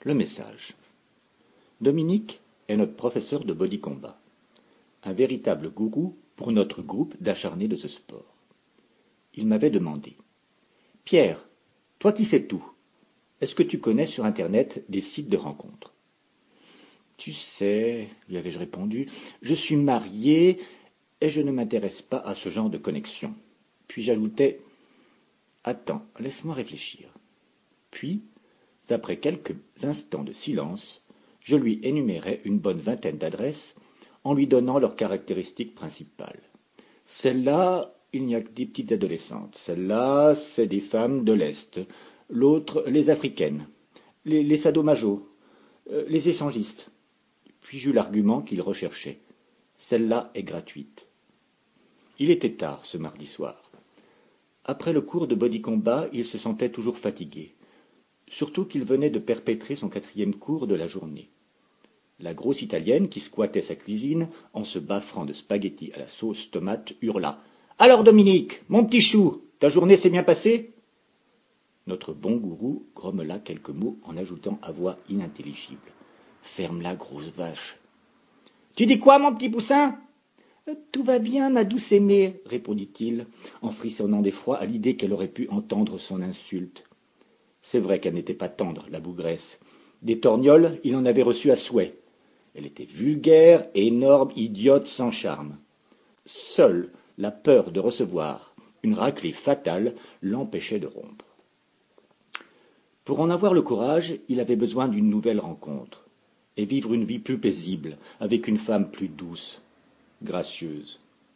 Le message. Dominique est notre professeur de body combat, un véritable gourou pour notre groupe d'acharnés de ce sport. Il m'avait demandé: Pierre, toi qui sais tout, est-ce que tu connais sur Internet des sites de rencontres? Tu sais, lui avais-je répondu, je suis marié et je ne m'intéresse pas à ce genre de connexion. Puis j'ajoutais: Attends, laisse-moi réfléchir. Puis, après quelques instants de silence, je lui énumérai une bonne vingtaine d'adresses en lui donnant leurs caractéristiques principales. Celle-là, il n'y a que des petites adolescentes. Celle-là, c'est des femmes de l'Est. L'autre, les africaines. Les sadomaso. Les échangistes. Puis j'eus l'argument qu'il recherchait. Celle-là est gratuite. Il était tard ce mardi soir. Après le cours de body combat, il se sentait toujours fatigué. Surtout qu'il venait de perpétrer son 4e cours de la journée. La grosse italienne qui squattait sa cuisine, en se baffrant de spaghettis à la sauce tomate, hurla: « Alors Dominique, mon petit chou, ta journée s'est bien passée ?» Notre bon gourou grommela quelques mots en ajoutant à voix inintelligible: « Ferme-la, grosse vache. »« Tu dis quoi, mon petit poussin ?»« Tout va bien, ma douce aimée, » répondit-il, en frissonnant d'effroi à l'idée qu'elle aurait pu entendre son insulte. C'est vrai qu'elle n'était pas tendre, la bougresse. Des torgnoles, il en avait reçu à souhait. Elle était vulgaire, énorme, idiote, sans charme. Seule la peur de recevoir une raclée fatale l'empêchait de rompre. Pour en avoir le courage, il avait besoin d'une nouvelle rencontre, et vivre une vie plus paisible, avec une femme plus douce, gracieuse.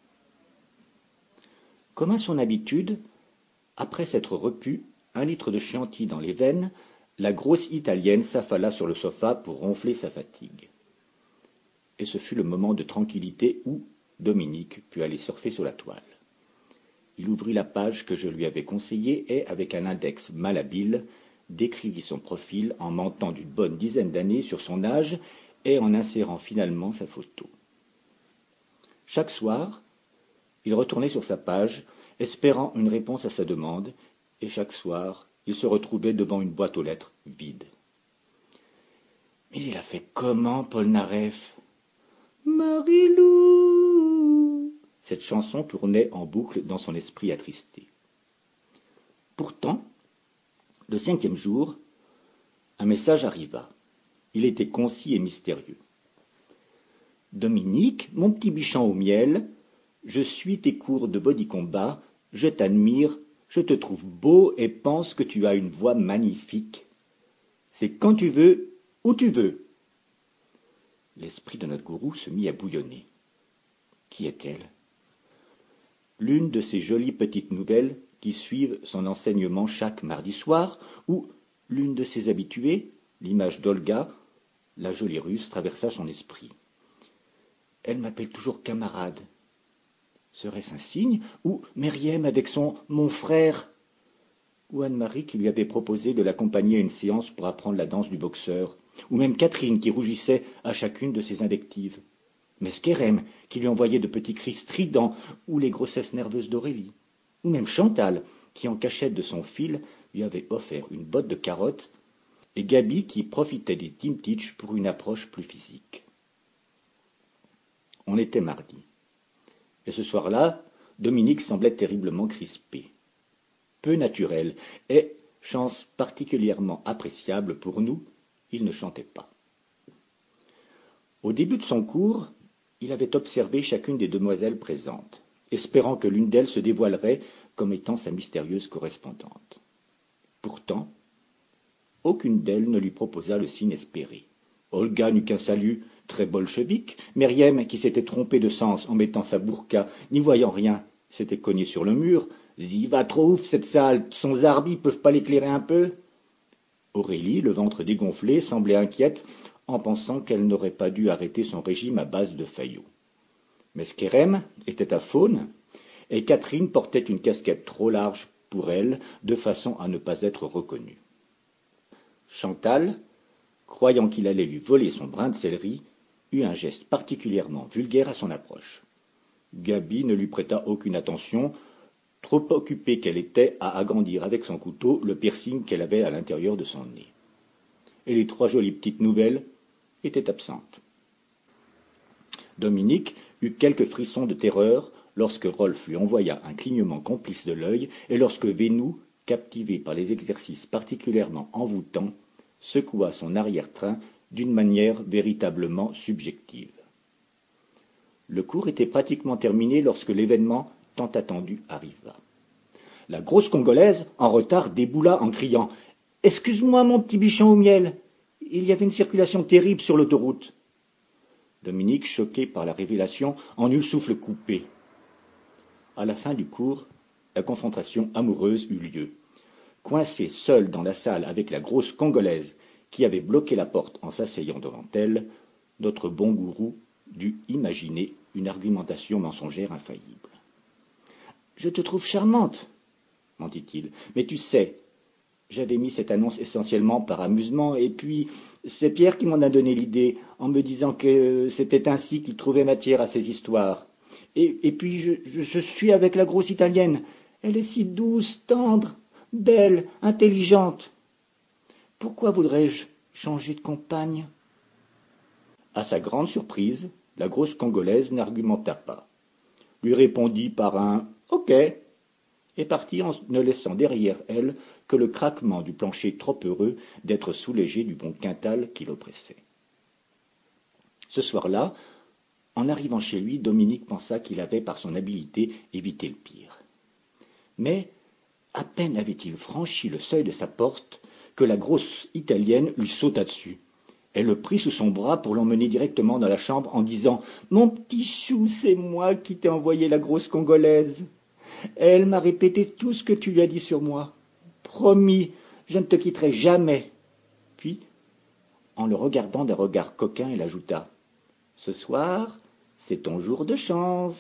Comme à son habitude, après s'être repu 1 litre de Chianti dans les veines, la grosse italienne s'affala sur le sofa pour ronfler sa fatigue. Et ce fut le moment de tranquillité où Dominique put aller surfer sur la toile. Il ouvrit la page que je lui avais conseillée et, avec un index malhabile, décrivit son profil en mentant d'une bonne dizaine d'années sur son âge et en insérant finalement sa photo. Chaque soir, il retournait sur sa page, espérant une réponse à sa demande, et chaque soir, il se retrouvait devant une boîte aux lettres vide. Mais il a fait comment, Polnareff? Marilou. Cette chanson tournait en boucle dans son esprit attristé. Pourtant, le 5e jour, un message arriva. Il était concis et mystérieux. Dominique, mon petit bichon au miel, je suis tes cours de body combat, je t'admire, je te trouve beau et pense que tu as une voix magnifique. C'est quand tu veux, où tu veux. L'esprit de notre gourou se mit à bouillonner. Qui est-elle? L'une de ces jolies petites nouvelles qui suivent son enseignement chaque mardi soir, ou l'une de ses habituées, l'image d'Olga, la jolie russe, traversa son esprit. Elle m'appelle toujours camarade. Serait-ce un signe? Ou Meriem avec son « mon frère » ou Anne-Marie qui lui avait proposé de l'accompagner à une séance pour apprendre la danse du boxeur, ou même Catherine qui rougissait à chacune de ses invectives, Mesquerem qui lui envoyait de petits cris stridents, ou les grossesses nerveuses d'Aurélie, ou même Chantal qui, en cachette de son fil, lui avait offert une botte de carottes, et Gabi qui profitait des Team Teach pour une approche plus physique. On était mardi. Et ce soir-là, Dominique semblait terriblement crispé. Peu naturel, et, chance particulièrement appréciable pour nous, il ne chantait pas. Au début de son cours, il avait observé chacune des demoiselles présentes, espérant que l'une d'elles se dévoilerait comme étant sa mystérieuse correspondante. Pourtant, aucune d'elles ne lui proposa le signe espéré. Olga n'eut qu'un salut très bolchevique. Meriem, qui s'était trompée de sens en mettant sa burqa, n'y voyant rien, s'était cognée sur le mur. « Zi va trop ouf cette salle, son zarbi peuvent pas l'éclairer un peu ?» Aurélie, le ventre dégonflé, semblait inquiète en pensant qu'elle n'aurait pas dû arrêter son régime à base de faillots. Mesquerem était aphone, et Catherine portait une casquette trop large pour elle, de façon à ne pas être reconnue. Chantal, croyant qu'il allait lui voler son brin de céleri, eut un geste particulièrement vulgaire à son approche. Gabi ne lui prêta aucune attention, trop occupée qu'elle était à agrandir avec son couteau le piercing qu'elle avait à l'intérieur de son nez. et les 3 jolies petites nouvelles étaient absentes. Dominique eut quelques frissons de terreur lorsque Rolf lui envoya un clignement complice de l'œil et lorsque Vénou, captivé par les exercices particulièrement envoûtants, secoua son arrière-train d'une manière véritablement subjective. Le cours était pratiquement terminé lorsque l'événement tant attendu arriva. La grosse Congolaise, en retard, déboula en criant « Excuse-moi, mon petit bichon au miel, il y avait une circulation terrible sur l'autoroute. » Dominique, choqué par la révélation, en eut le souffle coupé. À la fin du cours, la confrontation amoureuse eut lieu. Coincé seul dans la salle avec la grosse Congolaise qui avait bloqué la porte en s'asseyant devant elle, notre bon gourou dut imaginer une argumentation mensongère infaillible. « Je te trouve charmante, mentit-il, mais tu sais, j'avais mis cette annonce essentiellement par amusement, et puis c'est Pierre qui m'en a donné l'idée, en me disant que c'était ainsi qu'il trouvait matière à ses histoires. Et puis je suis avec la grosse italienne. Elle est si douce, tendre, belle, intelligente. Pourquoi voudrais-je changer de compagne ?» À sa grande surprise, la grosse Congolaise n'argumenta pas, lui répondit par un « Ok » et partit en ne laissant derrière elle que le craquement du plancher trop heureux d'être soulagé du bon quintal qui l'oppressait. Ce soir-là, en arrivant chez lui, Dominique pensa qu'il avait, par son habileté, évité le pire. Mais à peine avait-il franchi le seuil de sa porte que la grosse italienne lui sauta dessus. Elle le prit sous son bras pour l'emmener directement dans la chambre en disant « Mon petit chou, c'est moi qui t'ai envoyé la grosse Congolaise. Elle m'a répété tout ce que tu lui as dit sur moi. Promis, je ne te quitterai jamais. » Puis, en le regardant d'un regard coquin, elle ajouta « Ce soir, c'est ton jour de chance. »